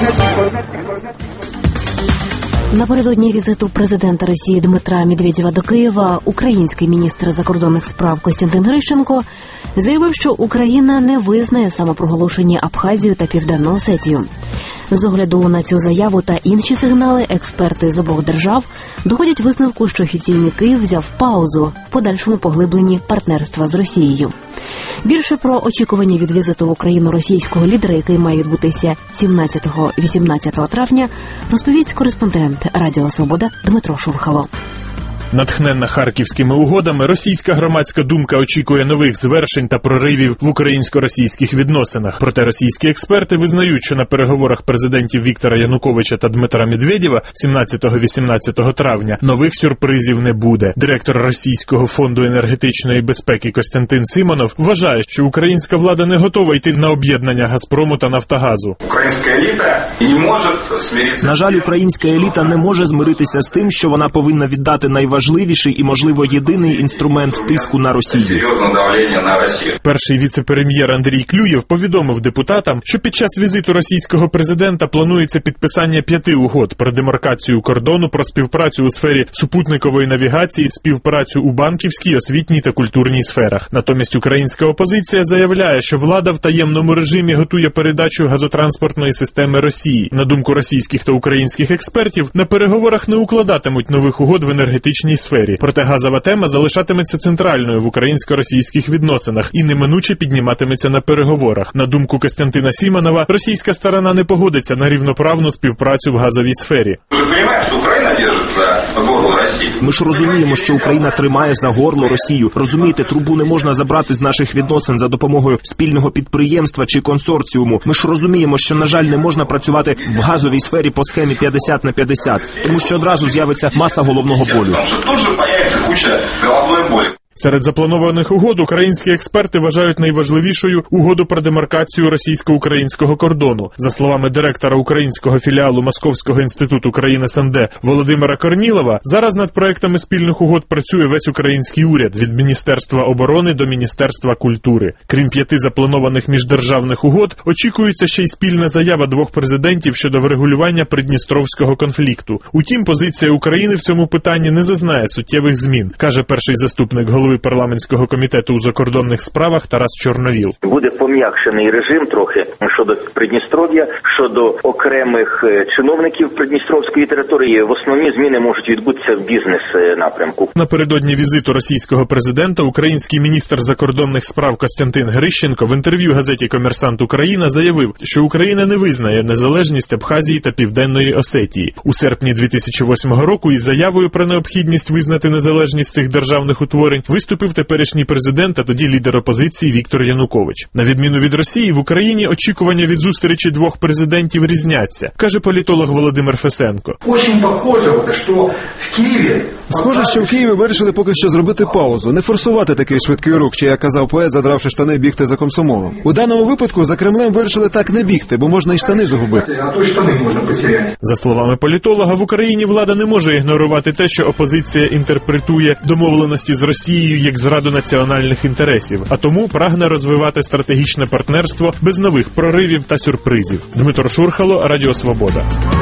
Напередодні візиту президента Росії Дмитра Медведєва до Києва український міністр закордонних справ Костянтин Грищенко заявив, що Україна не визнає самопроголошені Абхазію та Південну Осетію. З огляду на цю заяву та інші сигнали експерти з обох держав доходять висновку, що офіційний Київ взяв паузу в подальшому поглибленні партнерства з Росією. Більше про очікування від візиту в Україну російського лідера, який має відбутися 17-18 травня, розповість кореспондент Радіо Свобода Дмитро Шурхало. Натхненна харківськими угодами, російська громадська думка очікує нових звершень та проривів в українсько-російських відносинах. Проте російські експерти визнають, що на переговорах президентів Віктора Януковича та Дмитра Медведєва 17-18 травня нових сюрпризів не буде. Директор Російського фонду енергетичної безпеки Костянтин Симонов вважає, що українська влада не готова йти на об'єднання «Газпрому» та «Нафтогазу». Українська еліта не може змиритися. На жаль, українська еліта не може змиритися з тим, що вона повинна віддати найважливіший і, можливо, єдиний інструмент тиску на Росію. Серйозне давлення на Росію. Перший віце-прем'єр Андрій Клюєв повідомив депутатам, що під час візиту російського президента планується підписання 5 угод про демаркацію кордону, про співпрацю у сфері супутникової навігації, співпрацю у банківській, освітній та культурній сферах. Натомість українська опозиція заявляє, що влада в таємному режимі готує передачу газотранспортної системи Росії. На думку російських та українських експертів, на переговорах не укладатимуть нових угод в енергетичній сфері. Проте газова тема залишатиметься центральною в українсько-російських відносинах і неминуче підніматиметься на переговорах. На думку Костянтина Симонова, російська сторона не погодиться на рівноправну співпрацю в газовій сфері. Ми ж розуміємо, що Україна тримає за горло Росію. Розумієте, трубу не можна забрати з наших відносин за допомогою спільного підприємства чи консорціуму. Ми ж розуміємо, що, на жаль, не можна працювати в газовій сфері по схемі 50/50, тому що одразу з'явиться маса головного болю. Тут же появиться куча головної болі. Серед запланованих угод українські експерти вважають найважливішою угоду про демаркацію російсько-українського кордону. За словами директора українського філіалу Московського інституту країн СНД Володимира Корнілова, зараз над проектами спільних угод працює весь український уряд від Міністерства оборони до Міністерства культури. Крім 5 запланованих міждержавних угод, очікується ще й спільна заява 2 президентів щодо врегулювання придністровського конфлікту. Утім, позиція України в цьому питанні не зазнає суттєвих змін, каже перший заступник голови парламентського комітету у закордонних справах Тарас Чорновіл. Буде пом'якшений режим трохи щодо Придністров'я, щодо окремих чиновників Придністровської території. В основні зміни можуть відбутися в бізнес-напрямку. Напередодні візиту російського президента український міністр закордонних справ Костянтин Грищенко в інтерв'ю газеті «Комерсант Україна» заявив, що Україна не визнає незалежність Абхазії та Південної Осетії. У серпні 2008 року із заявою про необхідність визнати незалежність цих державних утворень виступив теперішній президент, а тоді лідер опозиції Віктор Янукович. На відміну від Росії, в Україні очікування від зустрічі 2 президентів різняться, каже політолог Володимир Фесенко. Схоже, що в Києві вирішили поки що зробити паузу, не форсувати такий швидкий рух, чи, як казав поет, задравши штани, бігти за комсомолом. У даному випадку за Кремлем вирішили так не бігти, бо можна і штани загубити. За словами політолога, в Україні влада не може ігнорувати те, що опозиція інтерпретує домовленості з Росією як зраду національних інтересів, а тому прагне розвивати стратегічне партнерство без нових проривів та сюрпризів. Дмитро Шурхало, Радіо Свобода.